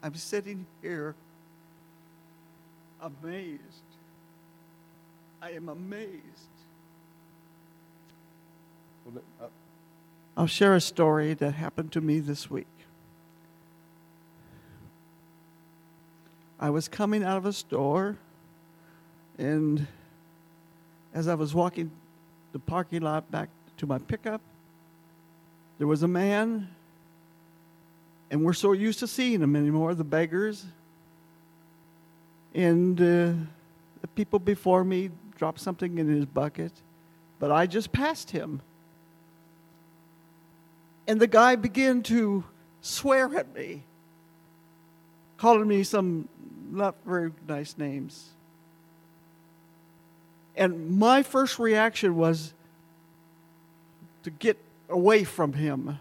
I'm sitting here amazed. I am amazed. I'll share a story that happened to me this week. I was coming out of a store, and as I was walking the parking lot back to my pickup, there was a man, and we're so used to seeing them anymore, the beggars. And the people before me dropped something in his bucket, but I just passed him. And the guy began to swear at me, calling me some not very nice names. And my first reaction was to get away from him.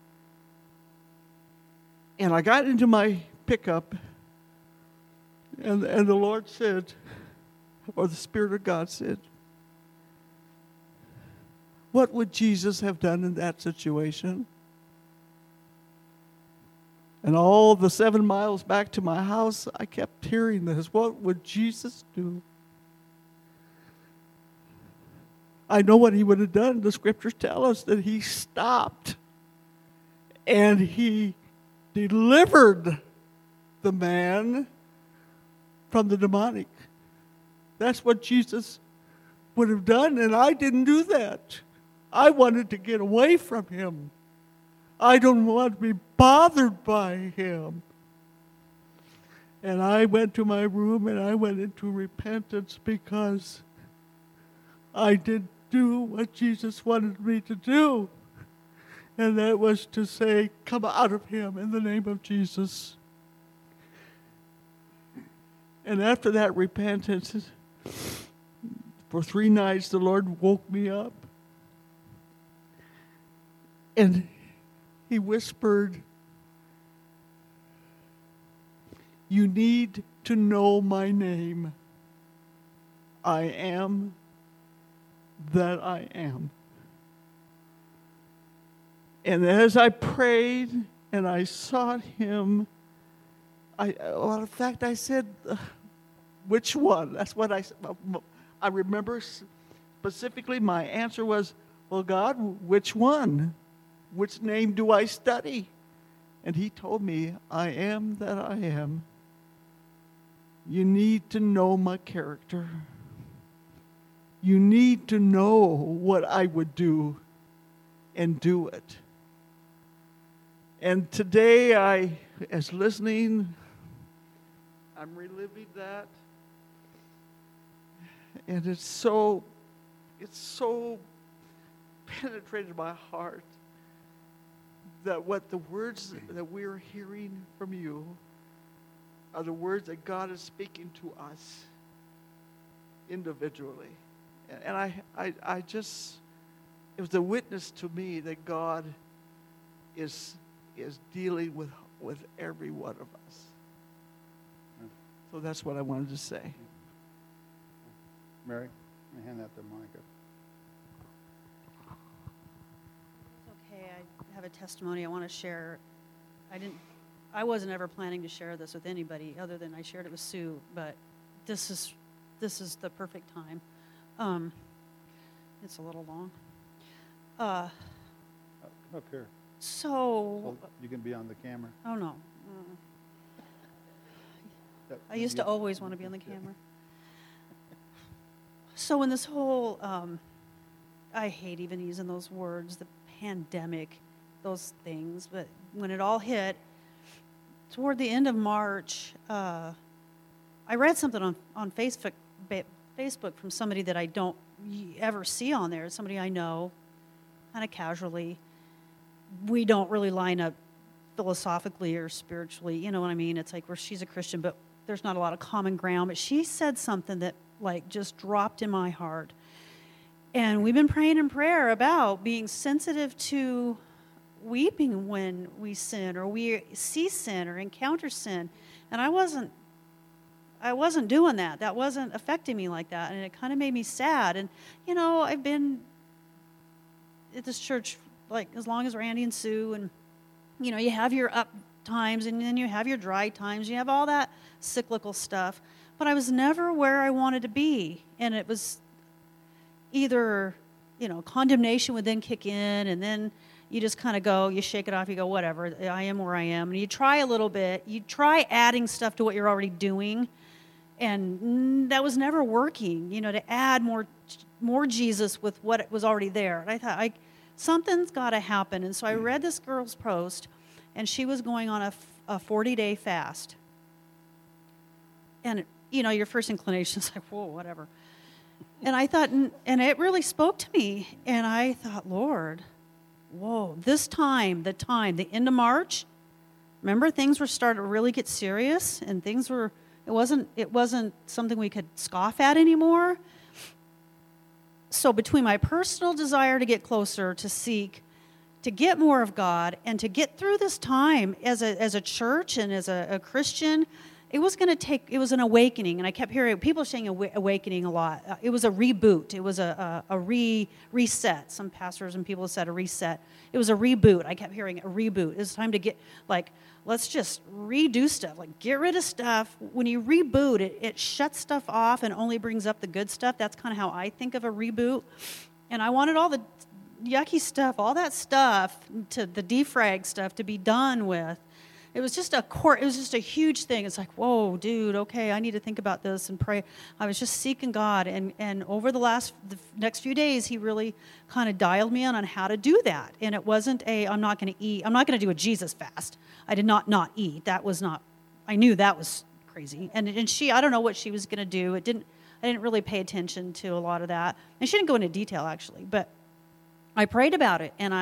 And I got into my pickup, and the Lord said, or the Spirit of God said, what would Jesus have done in that situation? And all the 7 miles back to my house, I kept hearing this. What would Jesus do? I know what he would have done. The scriptures tell us that he stopped and he delivered the man from the demonic. That's what Jesus would have done, and I didn't do that. I wanted to get away from him. I don't want to be bothered by him. And I went to my room and I went into repentance because I did do what Jesus wanted me to do. And that was to say, come out of him in the name of Jesus. And after that repentance, for 3 nights, the Lord woke me up. And he whispered, you need to know my name. I am that I am. And as I prayed and I sought him, in fact, I said, which one? That's what I remember specifically. My answer was, well, God, which one? Which name do I study? And he told me, I am that I am. You need to know my character. You need to know what I would do and do it. And today, as listening, I'm reliving that. And it's so penetrated my heart that what the words that we're hearing from you are the words that God is speaking to us individually. And I just, it was a witness to me that God is dealing with every one of us. So that's what I wanted to say. Mary, let me hand that to Monica. Okay, I have a testimony I want to share. I wasn't ever planning to share this with anybody other than I shared it with Sue, but this is the perfect time. It's a little long. Come up here. So you can be on the camera. Oh no. I used to always want to be on the camera. So in this whole, I hate even using those words, the pandemic, those things, but when it all hit, toward the end of March, I read something on Facebook from somebody that I don't ever see on there, somebody I know, kind of casually. We don't really line up philosophically or spiritually, you know what I mean? It's like, she's a Christian, but there's not a lot of common ground. But she said something that just dropped in my heart. And we've been praying in prayer about being sensitive to weeping when we sin or we see sin or encounter sin. And I wasn't doing that. That wasn't affecting me like that. And it kind of made me sad. And, I've been at this church as long as Randy and Sue, and, you have your times, and then you have your dry times. You have all that cyclical stuff. But I was never where I wanted to be. And it was either, condemnation would then kick in, and then you just kind of go, you shake it off, you go, whatever, I am where I am. And you try a little bit. You try adding stuff to what you're already doing. And that was never working, to add more Jesus with what was already there. And I thought, something's got to happen. And so I read this girl's post, and she was going on a 40-day fast. And, your first inclination is like, whoa, whatever. And I thought, and it really spoke to me. And I thought, Lord, whoa, the end of March, remember things were starting to really get serious, and it wasn't something we could scoff at anymore. So between my personal desire to get closer, to seek, to get more of God, and to get through this time as a church and as a Christian, it was an awakening. And I kept hearing people saying awakening a lot. It was a reboot. It was a reset. Some pastors and people said a reset. It was a reboot. I kept hearing a reboot. It was time to get, let's just redo stuff. Get rid of stuff. When you reboot, it shuts stuff off and only brings up the good stuff. That's kind of how I think of a reboot. And I wanted all the yucky stuff, all that stuff, to the defrag stuff, to be done with. It was just a huge thing. It's like, whoa, dude, okay, I need to think about this and pray. I was just seeking God, and over the next few days, he really kind of dialed me in on how to do that. And it wasn't I'm not going to eat. I'm not going to do a Jesus fast. I did not eat. That was not. I knew that was crazy. And I don't know what she was going to do. I didn't really pay attention to a lot of that. And she didn't go into detail actually, but I prayed about it, and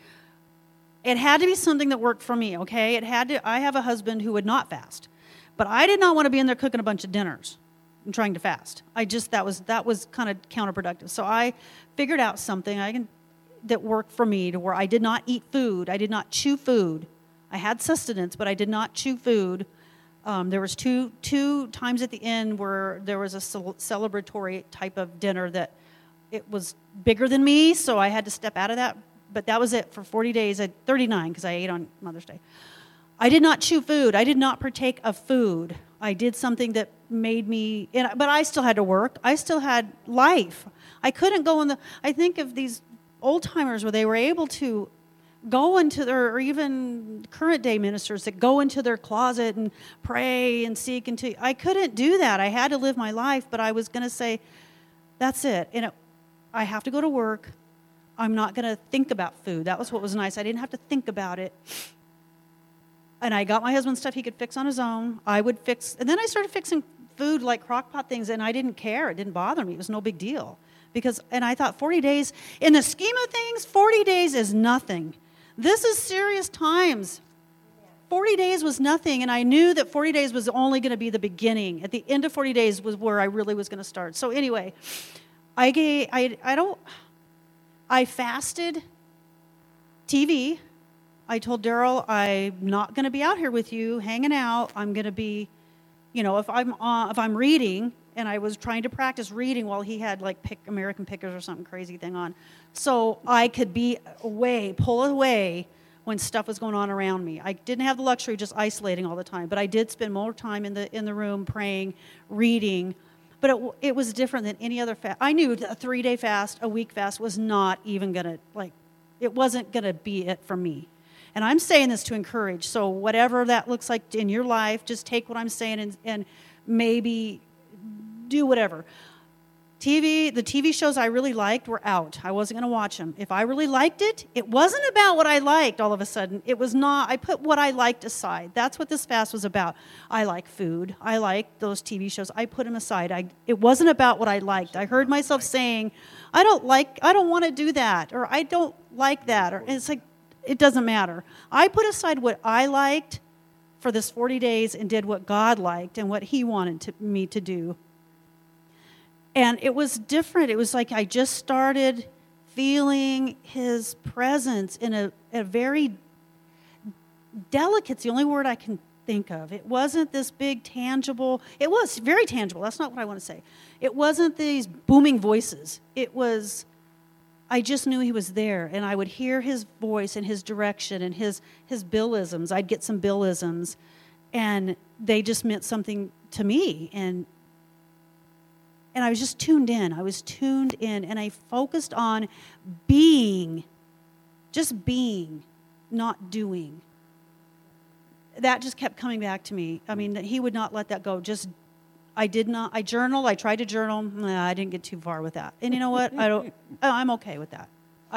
it had to be something that worked for me, okay? I have a husband who would not fast. But I did not want to be in there cooking a bunch of dinners and trying to fast. That was kind of counterproductive. So I figured out something that worked for me, to where I did not eat food. I did not chew food. I had sustenance, but I did not chew food. There was two times at the end where there was a celebratory type of dinner that it was bigger than me, so I had to step out of that. But that was it for 40 days, 39, because I ate on Mother's Day. I did not chew food. I did not partake of food. I did something that made me, but I still had to work. I still had life. I couldn't go I think of these old timers where they were able to go into or even current day ministers that go into their closet and pray and seek. I couldn't do that. I had to live my life, but I was going to say, that's it. I have to go to work. I'm not going to think about food. That was what was nice. I didn't have to think about it. And I got my husband stuff he could fix on his own. And then I started fixing food like crock pot things, and I didn't care. It didn't bother me. It was no big deal. And I thought 40 days, in the scheme of things, 40 days is nothing. This is serious times. 40 days was nothing, and I knew that 40 days was only going to be the beginning. At the end of 40 days was where I really was going to start. So anyway, I fasted TV. I told Daryl, I'm not going to be out here with you hanging out. I'm going to be, if I'm reading, and I was trying to practice reading while he had American Pickers or something crazy thing on, so I could be pull away when stuff was going on around me. I didn't have the luxury of just isolating all the time, but I did spend more time in the room praying, reading. But it was different than any other fast. I knew a 3-day fast, a week fast was not even going to, it wasn't going to be it for me. And I'm saying this to encourage. So whatever that looks like in your life, just take what I'm saying and maybe do whatever. The TV shows I really liked were out. I wasn't going to watch them. If I really liked it, it wasn't about what I liked all of a sudden. It was not. I put what I liked aside. That's what this fast was about. I like food. I like those TV shows. I put them aside. It wasn't about what I liked. I heard myself saying, I don't want to do that, or I don't like that. Or it's like, it doesn't matter. I put aside what I liked for this 40 days and did what God liked and what he wanted me to do. And it was different. It was like I just started feeling his presence in a very delicate, it's the only word I can think of. It wasn't this big tangible, it was very tangible. That's not what I want to say. It wasn't these booming voices. It was, I just knew he was there, and I would hear his voice and his direction and his Billisms. I'd get some Billisms, and they just meant something to me. And I was just tuned in. I was tuned in, and I focused on being, just being, not doing. That just kept coming back to me. I mean, that he would not let that go. I journaled. I tried to journal. Nah, I didn't get too far with that. And you know what? I'm okay with that.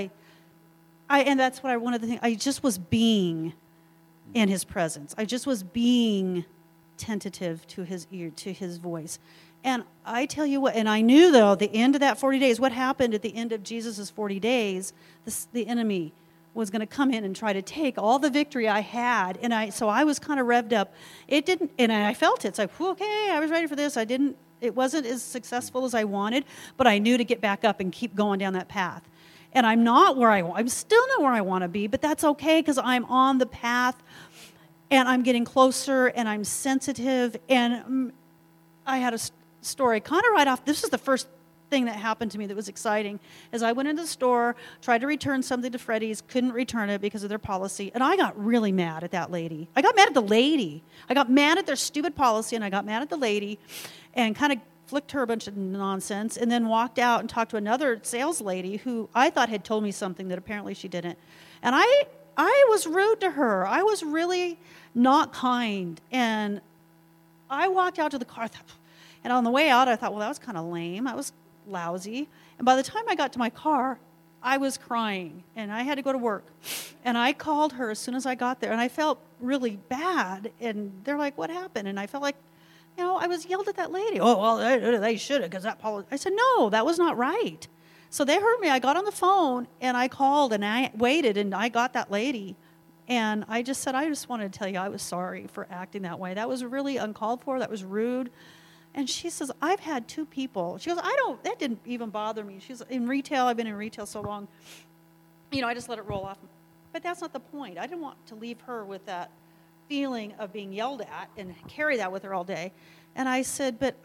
And that's what one of the things, I just was being in his presence. I just was being tentative to his ear, to his voice. And I tell you what, and I knew though, the end of that 40 days, what happened at the end of Jesus' 40 days, the enemy was going to come in and try to take all the victory I had. And so I was kind of revved up. It didn't, and I felt it. It's like, okay, I was ready for this. It wasn't as successful as I wanted, but I knew to get back up and keep going down that path. And I'm still not where I want to be, but that's okay because I'm on the path and I'm getting closer and I'm sensitive. And I had a story kind of right off. This is the first thing that happened to me that was exciting. As I went into the store, tried to return something to Freddy's, couldn't return it because of their policy, and I got really mad at that lady. I got mad at the lady. I got mad at their stupid policy, and I got mad at the lady and kind of flicked her a bunch of nonsense, and then walked out and talked to another sales lady who I thought had told me something that apparently she didn't. And I was rude to her. I was really not kind. And I walked out to the car, and on the way out, I thought, well, that was kind of lame. I was lousy. And by the time I got to my car, I was crying, and I had to go to work. And I called her as soon as I got there, and I felt really bad. And they're like, what happened? And I felt like, I was yelled at that lady. Oh, well, they should have, because that policy. I said, no, that was not right. So they heard me. I got on the phone, and I called, and I waited, and I got that lady. And I just said, I just wanted to tell you I was sorry for acting that way. That was really uncalled for. That was rude. And she says, I've had 2 people. She goes, that didn't even bother me. She's in retail. I've been in retail so long. I just let it roll off. But that's not the point. I didn't want to leave her with that feeling of being yelled at and carry that with her all day. And I said, but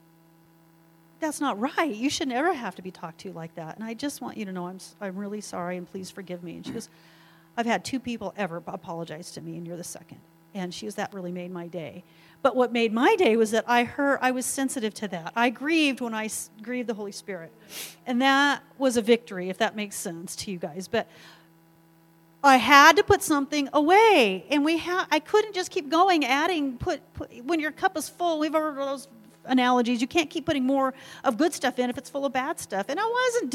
that's not right. You should never have to be talked to like that. And I just want you to know I'm really sorry, and please forgive me. And she goes, I've had 2 people ever apologize to me, and you're the second. And she goes, that really made my day. But what made my day was that I was sensitive to that. I grieved when I grieved the Holy Spirit. And that was a victory, if that makes sense to you guys. But I had to put something away. And I couldn't just keep going, when your cup is full, we've heard those analogies, you can't keep putting more of good stuff in if it's full of bad stuff. And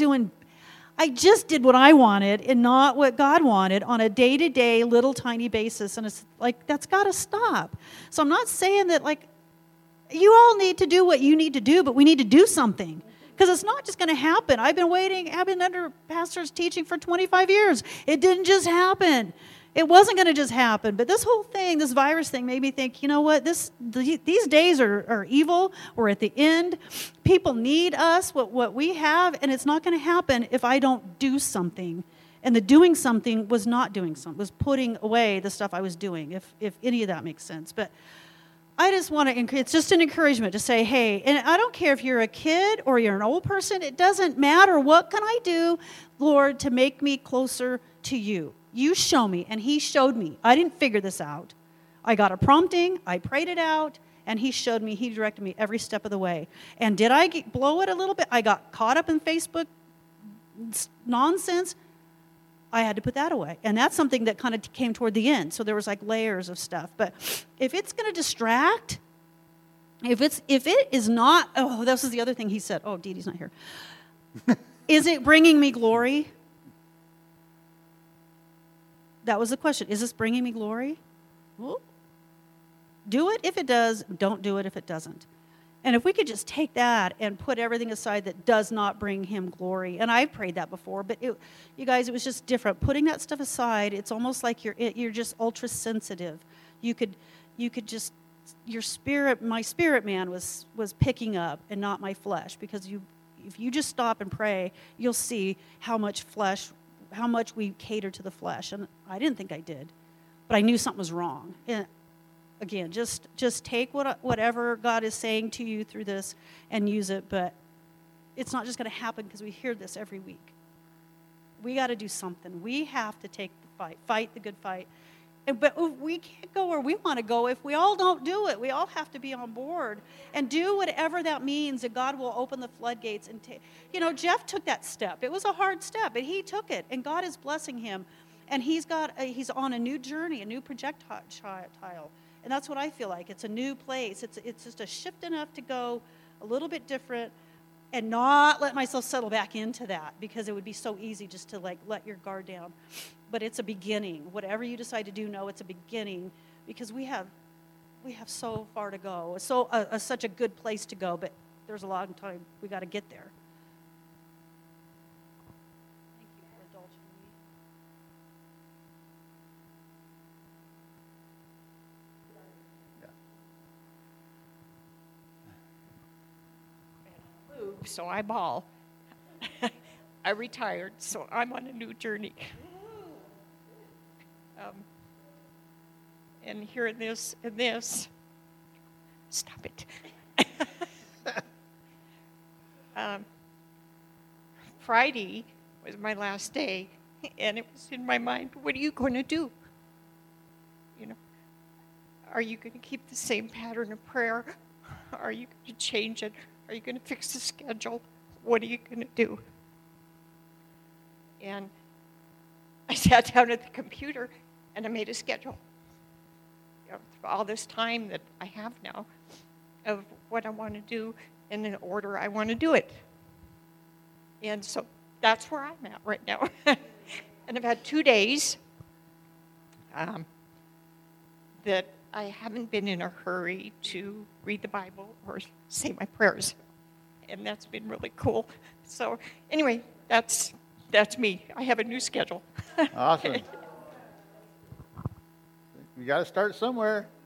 I just did what I wanted and not what God wanted on a day-to-day, little tiny basis. And it's like, that's got to stop. So I'm not saying that, you all need to do what you need to do, but we need to do something. Because it's not just going to happen. I've been under pastors teaching for 25 years. It didn't just happen. It wasn't going to just happen. But this whole thing, this virus thing, made me think, you know what? These days are evil. We're at the end. People need us, what we have, and it's not going to happen if I don't do something. And the doing something was not doing something, was putting away the stuff I was doing, if any of that makes sense. But I just want to, it's just an encouragement to say, hey, and I don't care if you're a kid or you're an old person, it doesn't matter. What can I do, Lord, to make me closer to you? You show me, and he showed me. I didn't figure this out. I got a prompting, I prayed it out, and he showed me, he directed me every step of the way. And did I blow it a little bit? I got caught up in Facebook nonsense. I had to put that away. And that's something that kind of came toward the end. So there was layers of stuff. But if it's going to distract, if it is not, this is the other thing he said. Oh, Dee Dee's not here. Is it bringing me glory? That was the question. Is this bringing me glory? Well, do it if it does. Don't do it if it doesn't. And if we could just take that and put everything aside that does not bring him glory. And I've prayed that before, but you guys, it was just different. Putting that stuff aside, it's almost like you're just ultra sensitive. You could just, my spirit man was picking up and not my flesh, because if you just stop and pray, you'll see how much we cater to the flesh. And I didn't think I did, but I knew something was wrong. And again, just take whatever God is saying to you through this and use it, but it's not just going to happen because we hear this every week. We got to do something. We have to take the fight the good fight. But we can't go where we want to go if we all don't do it. We all have to be on board and do whatever that means, and God will open the floodgates. And Jeff took that step. It was a hard step, but he took it, and God is blessing him. And he's on a new journey, a new projectile, and that's what I feel like. It's a new place. It's just a shift enough to go a little bit different, and not let myself settle back into that, because it would be so easy just to let your guard down. But it's a beginning. Whatever you decide to do, know it's a beginning, because we have so far to go. It's such a good place to go, but there's a long time we got to get there. Thank you for indulging me. Move, so I bawl. I retired, so I'm on a new journey. And hearing this and this, stop it. Friday was my last day, and it was in my mind, what are you going to do? Are you going to keep the same pattern of prayer? Are you going to change it? Are you going to fix the schedule? What are you going to do? And I sat down at the computer, and I made a schedule. All this time that I have now of what I want to do in the order I want to do it. And so that's where I'm at right now. And I've had 2 days that I haven't been in a hurry to read the Bible or say my prayers. And that's been really cool. So anyway, that's me. I have a new schedule. Awesome. You got to start somewhere.